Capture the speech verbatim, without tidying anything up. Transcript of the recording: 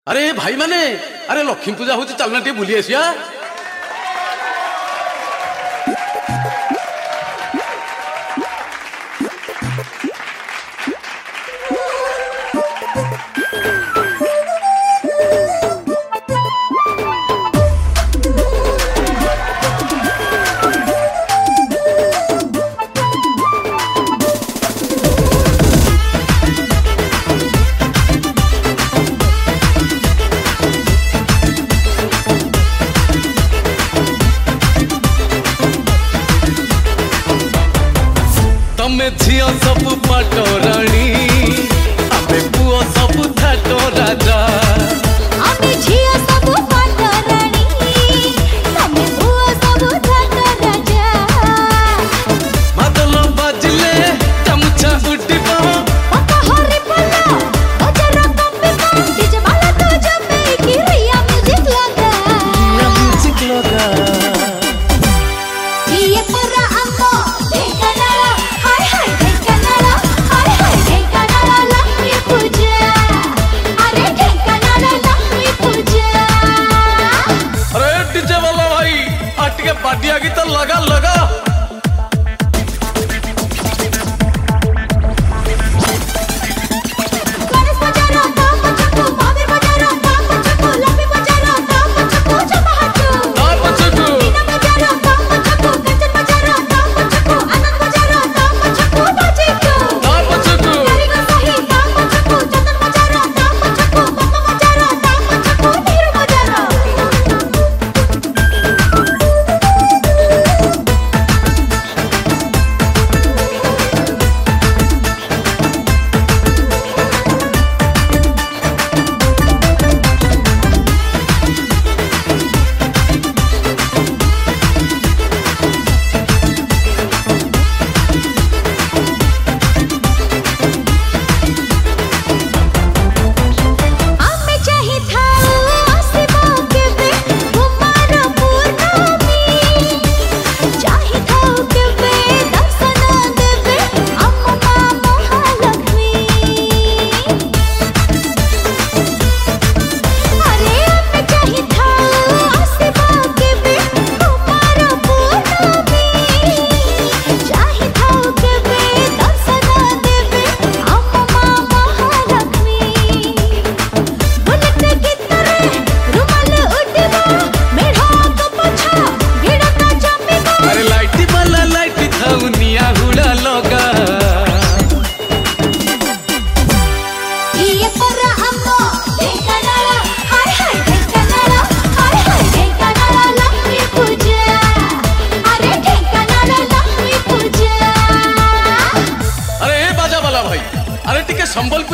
अरे भाई माने अरे लक्ष्मी पूजा होची चलना टे बुली आसिया। झियो सब पाटो रानी आमे पुओ सब थाटो राजा। आमे झियो सब पाटो रानी आमे पुओ सब थाटो राजा। मादल बाजले गामुछा उडिबो पका हरि पल्ला बजरा कंबिबो डीजे वाला तो जमे की रिया म्यूजिक लगा रिया म्यूजिक लगा। ये पूरा अम्मो देखना पार्टी आगे तो लगा लगा। संबल